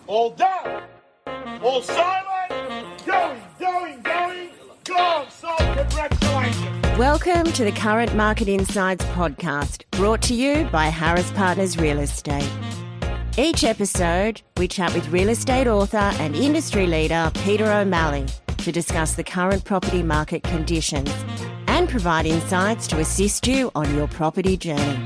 All done. All silent. Going. Gone. So congratulations. Welcome to the Current Market Insights podcast, brought to you by Harris Partners Real Estate. Each episode, we chat with real estate author and industry leader Peter O'Malley to discuss the current property market conditions and provide insights to assist you on your property journey.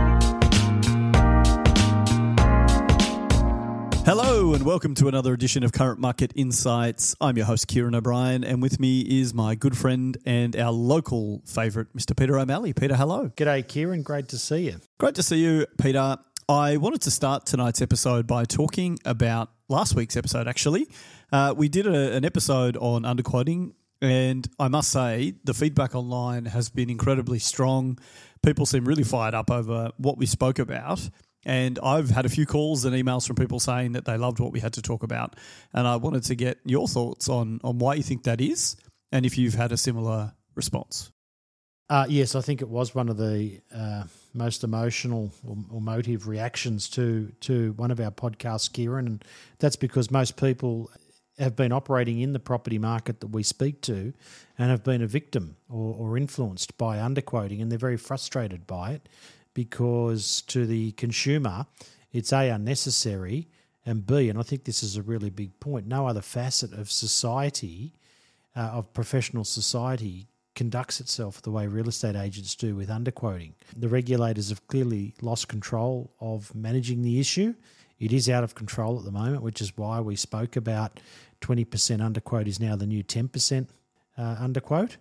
Hello and welcome to another edition of Current Market Insights. I'm your host, Kieran O'Brien, and with me is my good friend and our local favourite, Mr. Peter O'Malley. Peter, hello. G'day, Kieran. Great to see you. Great to see you, Peter. I wanted to start tonight's episode by talking about last week's episode, actually. We did an episode on underquoting, and I must say the feedback online has been incredibly strong. People seem really fired up over what we spoke about. And I've had a few calls and emails from people saying that they loved what we had to talk about. And I wanted to get your thoughts on why you think that is and if you've had a similar response. Yes, I think it was one of the most emotional or motive reactions to one of our podcasts, Kieran. And that's because most people have been operating in the property market that we speak to and have been a victim or influenced by underquoting, and they're very frustrated by it. Because to the consumer, it's A, unnecessary, and B, and I think this is a really big point, no other facet of society, of professional society, conducts itself the way real estate agents do with underquoting. The regulators have clearly lost control of managing the issue. It is out of control at the moment, which is why we spoke about 20% underquote is now the new 10% underquote,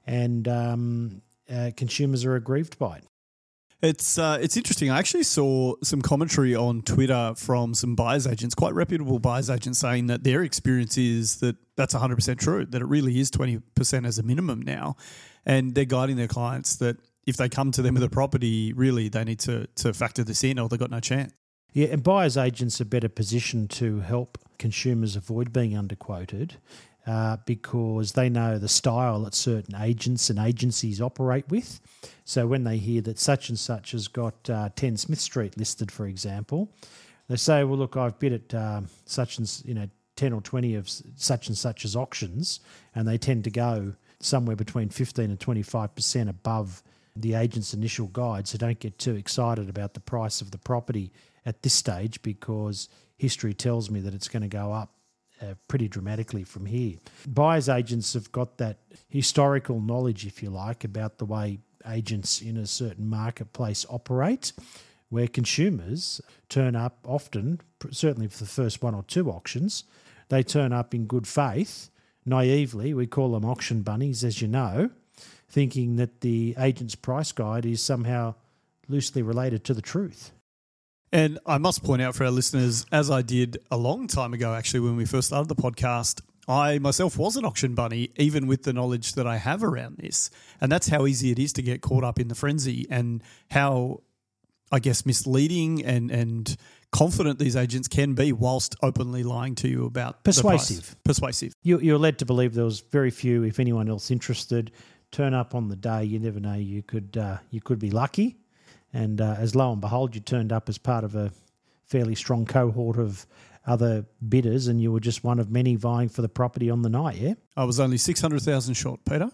and consumers are aggrieved by it. It's interesting. I actually saw some commentary on Twitter from some buyer's agents, quite reputable buyer's agents, saying that their experience is that that's 100% true, that it really is 20% as a minimum now. And they're guiding their clients that if they come to them with a property, really they need to factor this in or they've got no chance. Yeah, and buyer's agents are better positioned to help consumers avoid being underquoted because they know the style that certain agents and agencies operate with. So when they hear that such and such has got 10 Smith Street listed, for example, they say, well, look, I've bid at such and 10 or 20 of such and such as auctions, and they tend to go somewhere between 15 and 25% above the agent's initial guide. So don't get too excited about the price of the property at this stage because history tells me that it's going to go up pretty dramatically from here. Buyer's agents have got that historical knowledge, if you like, about the way agents in a certain marketplace operate, where consumers turn up often, certainly for the first one or two auctions, they turn up in good faith, naively, we call them auction bunnies, as you know, thinking that the agent's price guide is somehow loosely related to the truth. And I must point out for our listeners, as I did a long time ago, actually, when we first started the podcast, I myself was an auction bunny, even with the knowledge that I have around this. And that's how easy it is to get caught up in the frenzy and how, I guess, misleading and confident these agents can be whilst openly lying to you about persuasive. The price. Persuasive. You're led to believe there was very few, if anyone else interested, turn up on the day. You never know, you could be lucky. And as lo and behold, you turned up as part of a fairly strong cohort of other bidders and you were just one of many vying for the property on the night, yeah? I was only 600,000 short, Peter,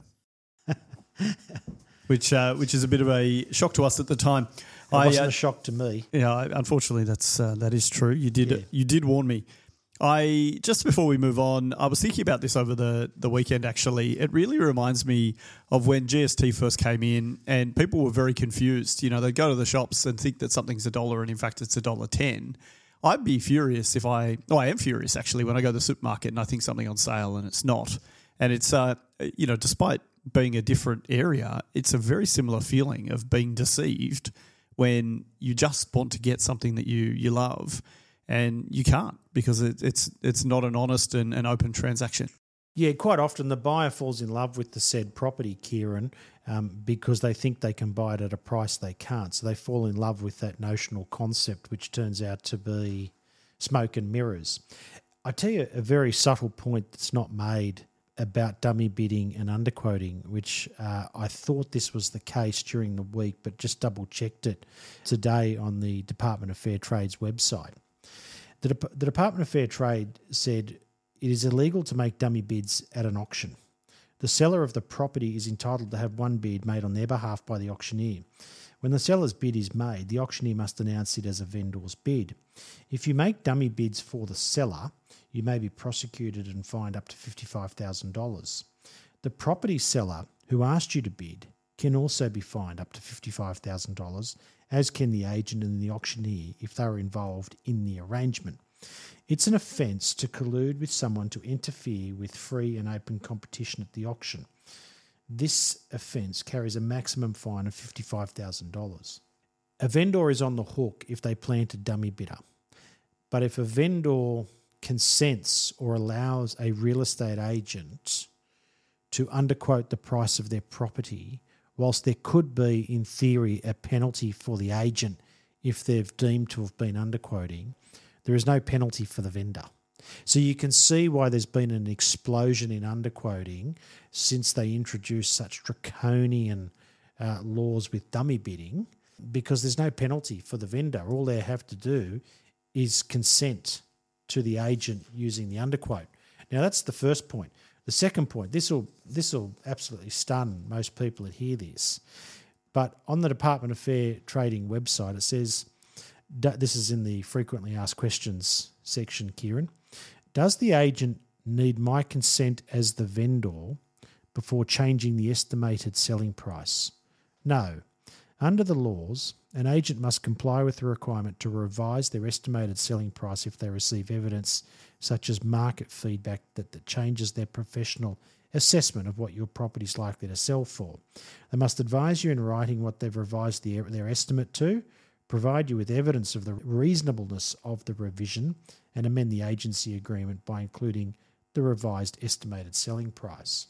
which is a bit of a shock to us at the time. It wasn't a shock to me. Yeah, unfortunately, that is true. You did warn me. Just before we move on, I was thinking about this over the weekend, actually. It really reminds me of when GST first came in and people were very confused. You know, they'd go to the shops and think that something's $1 and in fact it's $1.10. I'd be furious I am furious actually when I go to the supermarket and I think something on sale and it's not. And it's, despite being a different area, it's a very similar feeling of being deceived when you just want to get something that you love. And you can't because it's not an honest and open transaction. Yeah, quite often the buyer falls in love with the said property, Kieran, because they think they can buy it at a price they can't. So they fall in love with that notional concept, which turns out to be smoke and mirrors. I tell you a very subtle point that's not made about dummy bidding and underquoting, which I thought this was the case during the week, but just double-checked it today on the Department of Fair Trade's website. The Department of Fair Trade said it is illegal to make dummy bids at an auction. The seller of the property is entitled to have one bid made on their behalf by the auctioneer. When the seller's bid is made, the auctioneer must announce it as a vendor's bid. If you make dummy bids for the seller, you may be prosecuted and fined up to $55,000. The property seller who asked you to bid can also be fined up to $55,000, as can the agent and the auctioneer if they are involved in the arrangement. It's an offence to collude with someone to interfere with free and open competition at the auction. This offence carries a maximum fine of $55,000. A vendor is on the hook if they plant a dummy bidder. But if a vendor consents or allows a real estate agent to underquote the price of their property, whilst there could be, in theory, a penalty for the agent if they've deemed to have been underquoting, there is no penalty for the vendor. So you can see why there's been an explosion in underquoting since they introduced such draconian laws with dummy bidding, because there's no penalty for the vendor. All they have to do is consent to the agent using the underquote. Now, that's the first point. The second point, this will absolutely stun most people that hear this, but on the Department of Fair Trading website, it says, this is in the frequently asked questions section, Kieran, does the agent need my consent as the vendor before changing the estimated selling price? No. Under the laws, an agent must comply with the requirement to revise their estimated selling price if they receive evidence such as market feedback that changes their professional assessment of what your property is likely to sell for. They must advise you in writing what they've revised their estimate to, provide you with evidence of the reasonableness of the revision, and amend the agency agreement by including the revised estimated selling price.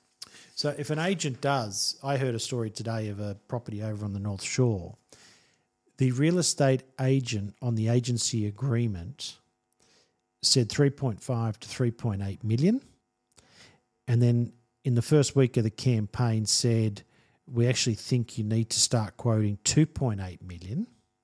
So if an agent does, I heard a story today of a property over on the North Shore. The real estate agent on the agency agreement said 3.5 to 3.8 million. And then in the first week of the campaign said, we actually think you need to start quoting 2.8 million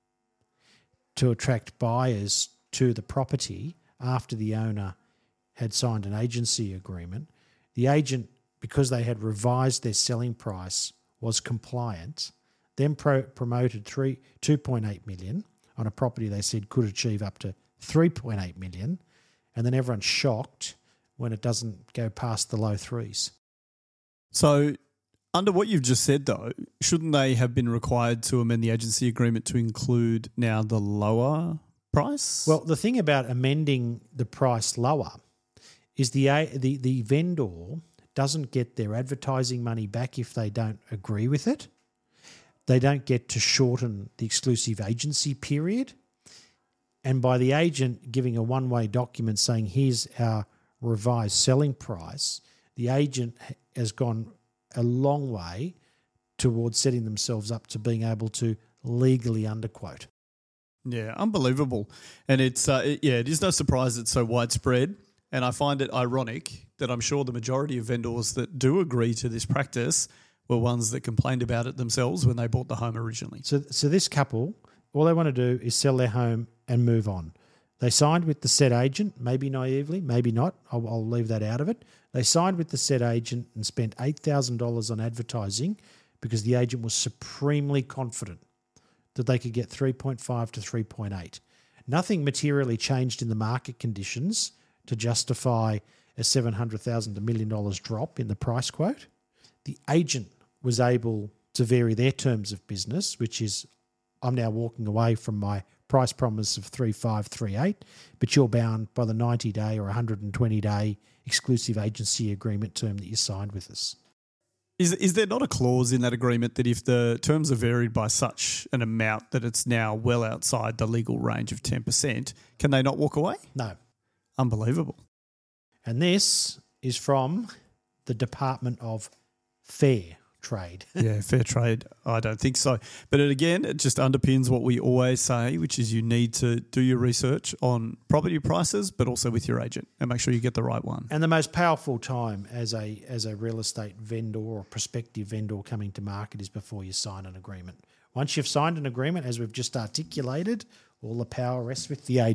to attract buyers to the property after the owner had signed an agency agreement. The agent, because they had revised their selling price, was compliant, then promoted 2.8 million on a property they said could achieve up to 3.8 million, and then everyone's shocked when it doesn't go past the low threes. So under what you've just said, though, shouldn't they have been required to amend the agency agreement to include now the lower price? Well, the thing about amending the price lower is the vendor doesn't get their advertising money back if they don't agree with it. They don't get to shorten the exclusive agency period. And by the agent giving a one-way document saying, here's our revised selling price, the agent has gone a long way towards setting themselves up to being able to legally underquote. Yeah, unbelievable. And it is no surprise it's so widespread. And I find it ironic that I'm sure the majority of vendors that do agree to this practice were ones that complained about it themselves when they bought the home originally. So this couple, all they want to do is sell their home and move on. They signed with the said agent, maybe naively, maybe not. I'll leave that out of it. They signed with the said agent and spent $8,000 on advertising because the agent was supremely confident that they could get 3.5 to 3.8. Nothing materially changed in the market conditions to justify a $700,000 to $1 million drop in the price quote. The agent was able to vary their terms of business, which is, I'm now walking away from my price promise of 3.538, but you're bound by the 90-day or 120-day exclusive agency agreement term that you signed with us. Is there not a clause in that agreement that if the terms are varied by such an amount that it's now well outside the legal range of 10%, can they not walk away? No. Unbelievable. And this is from the Department of Fair Trade. Yeah, fair trade. I don't think so. But it just underpins what we always say, which is you need to do your research on property prices, but also with your agent and make sure you get the right one. And the most powerful time as a real estate vendor or prospective vendor coming to market is before you sign an agreement. Once you've signed an agreement, as we've just articulated, all the power rests with the agent.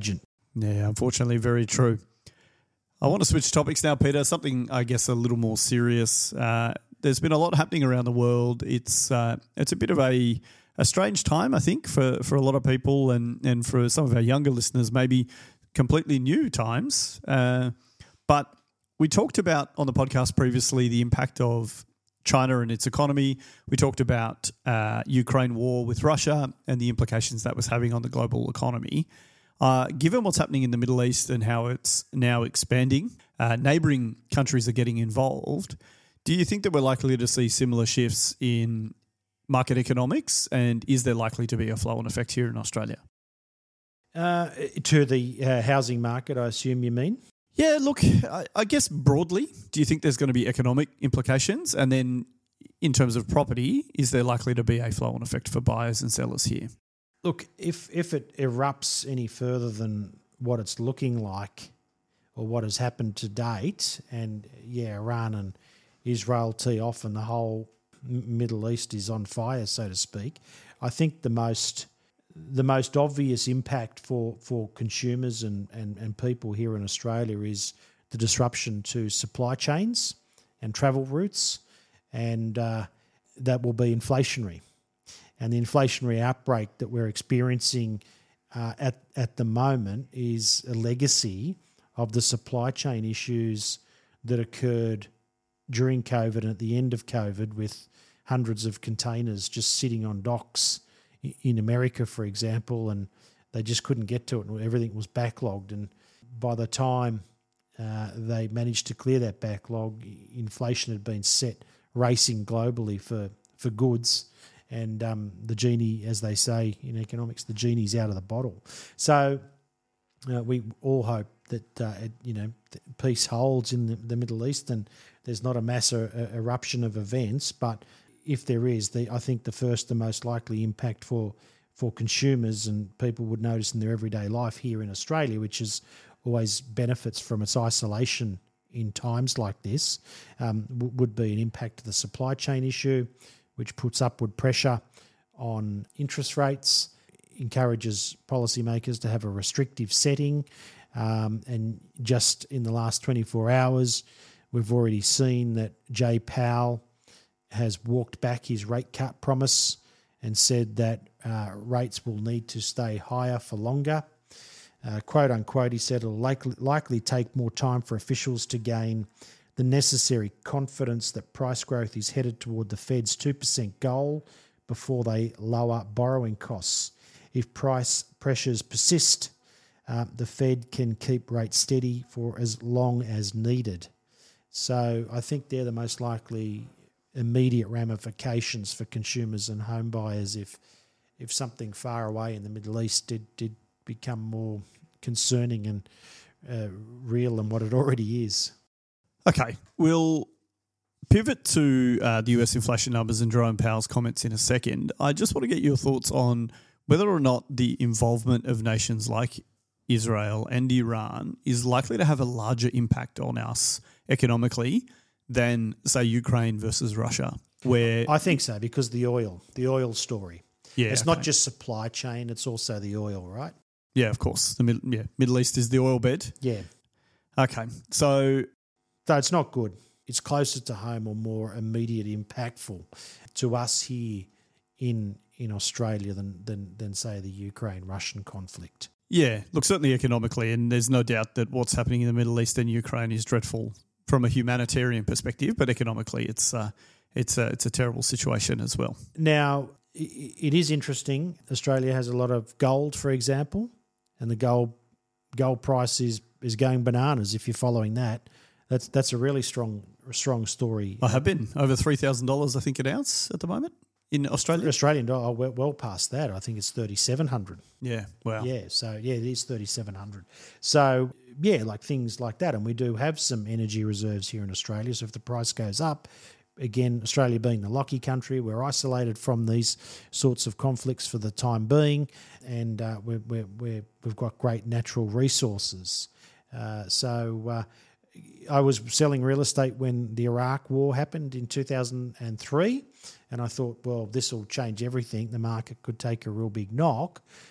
Yeah, unfortunately, very true. I want to switch topics now, Peter. Something, I guess, a little more serious. There's been a lot happening around the world. It's a bit of a strange time, I think, for a lot of people and for some of our younger listeners, maybe completely new times. But we talked about on the podcast previously the impact of China and its economy. We talked about Ukraine war with Russia and the implications that was having on the global economy. Given what's happening in the Middle East and how it's now expanding, neighbouring countries are getting involved. Do you think that we're likely to see similar shifts in market economics, and is there likely to be a flow-on effect here in Australia? To the housing market, I assume you mean? Yeah, look, I guess broadly, do you think there's going to be economic implications? And then in terms of property, is there likely to be a flow-on effect for buyers and sellers here? Look, if it erupts any further than what it's looking like or what has happened to date, and Iran and Israel tee off and the whole Middle East is on fire, so to speak, I think the most obvious impact for consumers and people here in Australia is the disruption to supply chains and travel routes, and that will be inflationary. And the inflationary outbreak that we're experiencing at the moment is a legacy of the supply chain issues that occurred during COVID and at the end of COVID, with hundreds of containers just sitting on docks in America, for example, and they just couldn't get to it and everything was backlogged. And by the time they managed to clear that backlog, inflation had been set racing globally for goods. And the genie, as they say in economics, the genie's out of the bottle. So we all hope that peace holds in the Middle East and there's not a mass eruption of events. But if there is, I think the most likely impact for consumers and people would notice in their everyday life here in Australia, which is always benefits from its isolation in times like this, would be an impact of the supply chain issue, which puts upward pressure on interest rates, encourages policymakers to have a restrictive setting. And just in the last 24 hours, we've already seen that Jay Powell has walked back his rate cut promise and said that rates will need to stay higher for longer. Quote unquote, he said it'll likely take more time for officials to gain the necessary confidence that price growth is headed toward the Fed's 2% goal before they lower borrowing costs. If price pressures persist, the Fed can keep rates steady for as long as needed. So I think they're the most likely immediate ramifications for consumers and home buyers if something far away in the Middle East did become more concerning and real than what it already is. Okay, we'll pivot to the US inflation numbers and Jerome Powell's comments in a second. I just want to get your thoughts on whether or not the involvement of nations like Israel and Iran is likely to have a larger impact on us economically than, say, Ukraine versus Russia, where... I think so, because the oil story. Yeah, it's not just supply chain, it's also the oil, right? Yeah, of course. The Middle East is the oil bed. Yeah. Okay, so... So it's not good. It's closer to home or more immediate impactful to us here in Australia than say, the Ukraine-Russian conflict. Yeah, look, certainly economically, and there's no doubt that what's happening in the Middle East and Ukraine is dreadful from a humanitarian perspective, but economically it's a terrible situation as well. Now, it is interesting. Australia has a lot of gold, for example, and the gold price is going bananas if you're following that. That's a really strong story. I have been over $3,000, I think, an ounce at the moment in Australia. Australian dollar, well past that. I think it's 3,700. Yeah, wow. Yeah, so it is 3,700. So yeah, like things like that, and we do have some energy reserves here in Australia. So if the price goes up, again, Australia being the lucky country, we're isolated from these sorts of conflicts for the time being, and we've got great natural resources. I was selling real estate when the Iraq war happened in 2003, and I thought, well, this will change everything. The market could take a real big knock.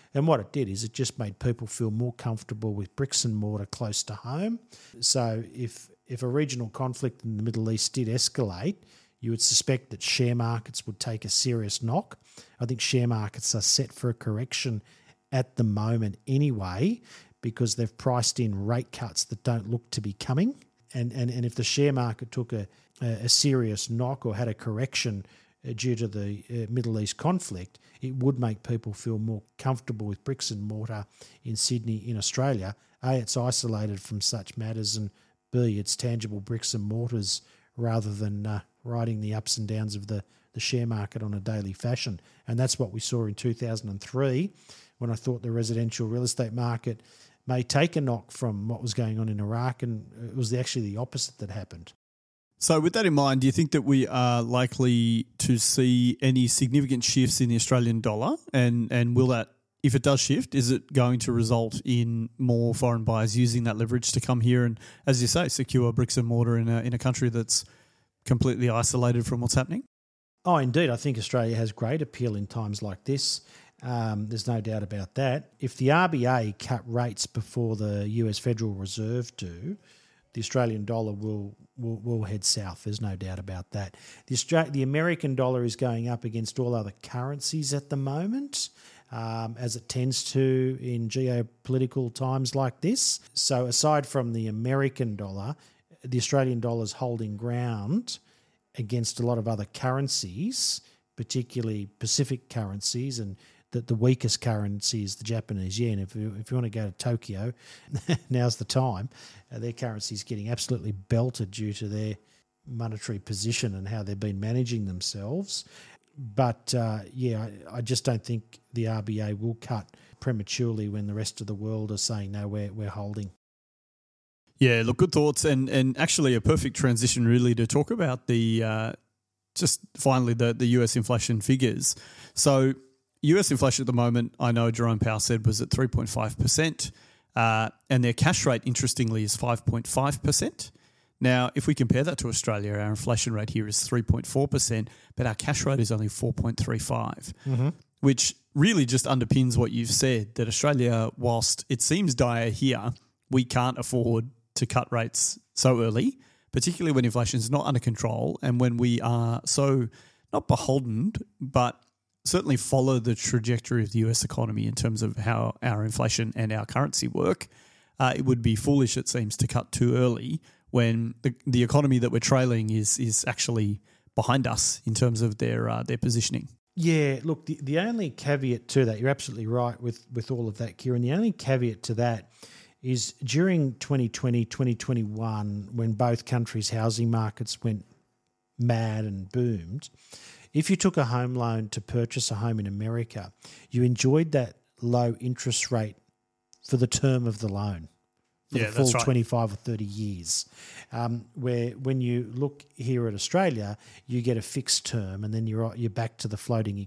And what it did is it just made people feel more comfortable with bricks and mortar close to home. So if a regional conflict in the Middle East did escalate, you would suspect that share markets would take a serious knock. I think share markets are set for a correction at the moment anyway, because they've priced in rate cuts that don't look to be coming. And if the share market took a serious knock or had a correction due to the Middle East conflict, it would make people feel more comfortable with bricks and mortar in Sydney, in Australia. A, it's isolated from such matters, and B, it's tangible bricks and mortars rather than riding the ups and downs of the share market on a daily fashion. And that's what we saw in 2003 when I thought the residential real estate market may take a knock from what was going on in Iraq, and it was actually the opposite that happened. So with that in mind, do you think that we are likely to see any significant shifts in the Australian dollar? And will that, if it does shift, is it going to result in more foreign buyers using that leverage to come here and, as you say, secure bricks and mortar in a country that's completely isolated from what's happening? Oh, indeed. I think Australia has great appeal in times like this. There's no doubt about that. If the RBA cut rates before the US Federal Reserve do, the Australian dollar will head south. There's no doubt about that. The American dollar is going up against all other currencies at the moment, as it tends to in geopolitical times like this. So aside from the American dollar, the Australian dollar is holding ground against a lot of other currencies, particularly Pacific currencies, and the weakest currency is the Japanese yen. If you want to go to Tokyo, now's the time. Their currency is getting absolutely belted due to their monetary position and how they've been managing themselves. But, I just don't think the RBA will cut prematurely when the rest of the world are saying, no, we're holding. Yeah, look, good thoughts, and actually a perfect transition really to talk about the just finally the US inflation figures. So US inflation at the moment, I know Jerome Powell said, was at 3.5%, and their cash rate, interestingly, is 5.5%. Now, if we compare that to Australia, our inflation rate here is 3.4%, but our cash rate is only 4.35%, which really just underpins what you've said, that Australia, whilst it seems dire here, we can't afford to cut rates so early, particularly when inflation is not under control and when we are so not beholden, but certainly follow the trajectory of the US economy in terms of how our inflation and our currency work. It would be foolish, it seems, to cut too early when the economy that we're trailing is actually behind us in terms of their positioning. Yeah, look, the only caveat to that, you're absolutely right with all of that, Kieran. The only caveat to that is during 2020, 2021, when both countries' housing markets went mad and boomed, if you took a home loan to purchase a home in America, you enjoyed that low interest rate for the term of the loan, for the full that's right. 25 or 30 years. Where when you look here at Australia, you get a fixed term, and then you're back to the floating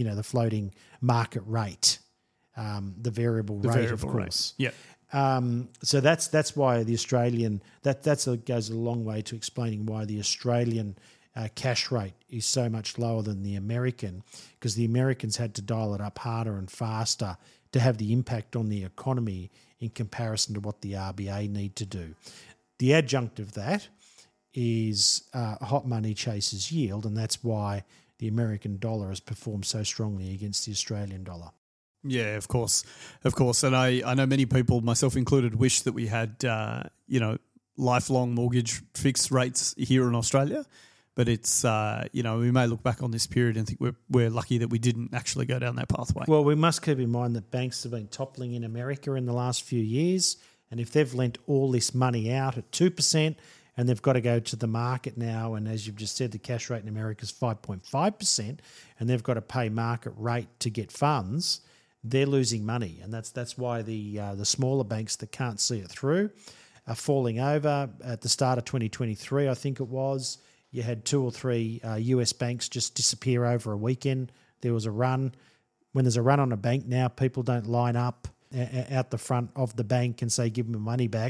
market rate, the variable rate, of course. Yeah. So that's why the Australian that goes a long way to explaining why the Australian cash rate is so much lower than the American, because the Americans had to dial it up harder and faster to have the impact on the economy in comparison to what the RBA need to do. The adjunct of that is hot money chases yield, and that's why the American dollar has performed so strongly against the Australian dollar. Yeah, of course. And I know many people, myself included, wish that we had, lifelong mortgage fixed rates here in Australia. But it's, we may look back on this period and think we're lucky that we didn't actually go down that pathway. Well, we must keep in mind that banks have been toppling in America in the last few years. And if they've lent all this money out at 2% and they've got to go to the market now, and as you've just said, the cash rate in America is 5.5%, and they've got to pay market rate to get funds, they're losing money. And that's why the smaller banks that can't see it through are falling over. At the start of 2023, I think it was, you had 2 or 3 US banks just disappear over a weekend. There was a run. When there's a run on a bank now, people don't line up out the front of the bank and say, give me money back.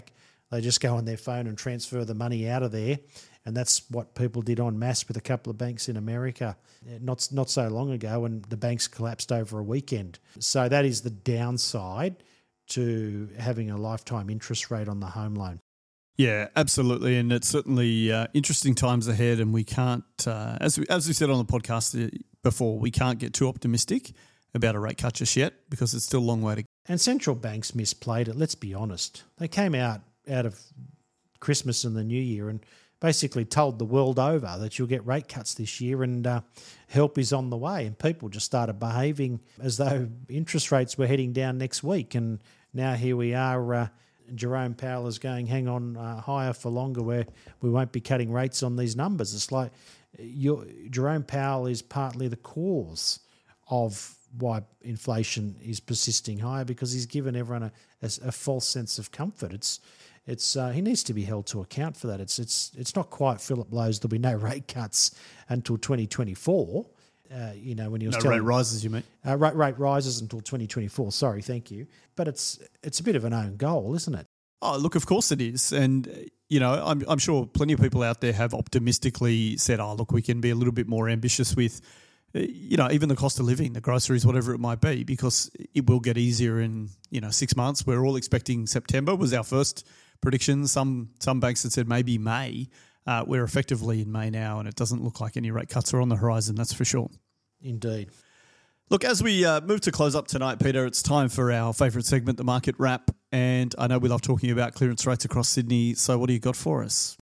They just go on their phone and transfer the money out of there. And that's what people did en masse with a couple of banks in America not so long ago, and the banks collapsed over a weekend. So that is the downside to having a lifetime interest rate on the home loan. Yeah, absolutely. And it's certainly interesting times ahead, and we can't, as we said on the podcast before, we can't get too optimistic about a rate cut just yet because it's still a long way to go. And central banks misplayed it, let's be honest. They came out of Christmas and the New Year and basically told the world over that you'll get rate cuts this year and help is on the way. And people just started behaving as though interest rates were heading down next week. And now here we are, Jerome Powell is going, hang on, higher for longer, where we won't be cutting rates on these numbers. It's like Jerome Powell is partly the cause of why inflation is persisting higher, because he's given everyone a false sense of comfort. He needs to be held to account for that. It's not quite Philip Lowe's. There'll be no rate cuts until 2024. When he was telling rate rises, you mean? Rate rises until 2024. Sorry, thank you. But it's a bit of an own goal, isn't it? Oh, look, of course it is. And, I'm sure plenty of people out there have optimistically said, oh, look, we can be a little bit more ambitious with, even the cost of living, the groceries, whatever it might be, because it will get easier in, 6 months. We're all expecting September was our first prediction. Some banks had said maybe May. We're effectively in May now, and it doesn't look like any rate cuts are on the horizon, that's for sure. Indeed. Look, as we move to close up tonight, Peter, it's time for our favourite segment, the Market Wrap. And I know we love talking about clearance rates across Sydney. So what do you got for us?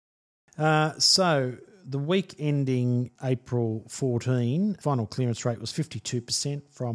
So the week ending April 14, final clearance rate was 52% from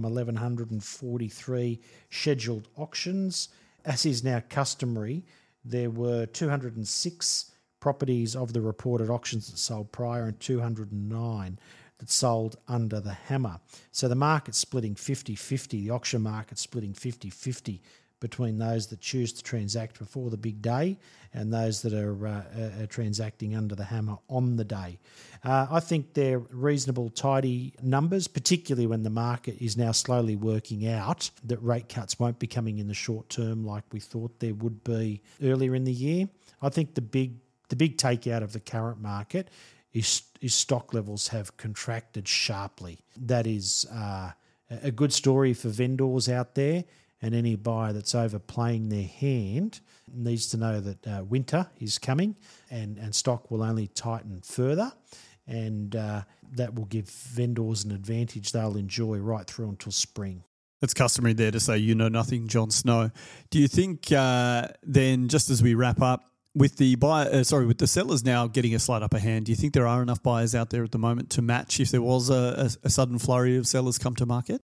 1,143 scheduled auctions. As is now customary, there were 206 properties of the reported auctions that sold prior and 209 that sold under the hammer. So the market's splitting 50-50, the auction market's splitting 50-50 between those that choose to transact before the big day and those that are transacting under the hammer on the day. I think they're reasonable, tidy numbers, particularly when the market is now slowly working out that rate cuts won't be coming in the short term like we thought there would be earlier in the year. I think the big takeout of the current market is stock levels have contracted sharply. That is a good story for vendors out there, and any buyer that's overplaying their hand needs to know that winter is coming and stock will only tighten further, and that will give vendors an advantage they'll enjoy right through until spring. It's customary there to say, you know nothing, Jon Snow. Do you think then, just as we wrap up, with the sellers now getting a slight upper hand, do you think there are enough buyers out there at the moment to match if there was a sudden flurry of sellers come to market?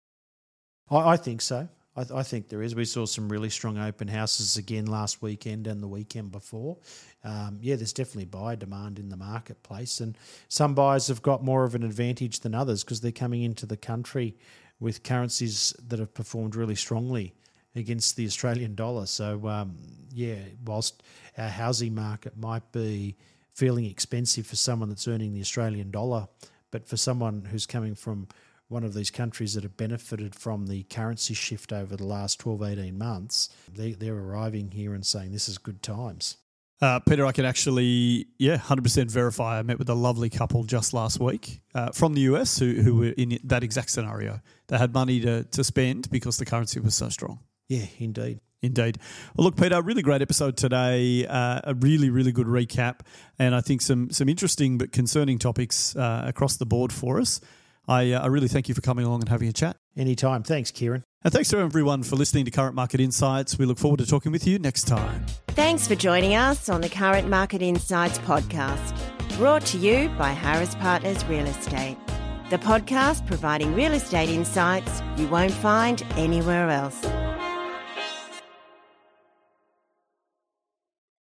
I think so. I think there is. We saw some really strong open houses again last weekend and the weekend before. There's definitely buyer demand in the marketplace, and some buyers have got more of an advantage than others because they're coming into the country with currencies that have performed really strongly against the Australian dollar. So, whilst our housing market might be feeling expensive for someone that's earning the Australian dollar, but for someone who's coming from one of these countries that have benefited from the currency shift over the last 12, 18 months, they're arriving here and saying this is good times. Peter, I can actually, 100% verify. I met with a lovely couple just last week from the US who were in that exact scenario. They had money to spend because the currency was so strong. Yeah, indeed. Indeed. Well, look, Peter, really great episode today. A really, really good recap, and I think some interesting but concerning topics across the board for us. I really thank you for coming along and having a chat. Anytime. Thanks, Kieran. And thanks to everyone for listening to Current Market Insights. We look forward to talking with you next time. Thanks for joining us on the Current Market Insights podcast, brought to you by Harris Partners Real Estate, the podcast providing real estate insights you won't find anywhere else.